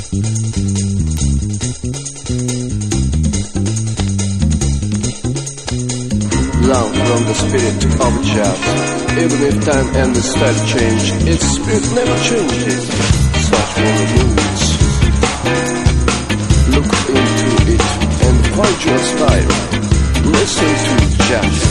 Love from the spirit of a child. Even if time and the style change, its spirit never changes. Such were the moves. Look into it and find your style. Listen to jazz.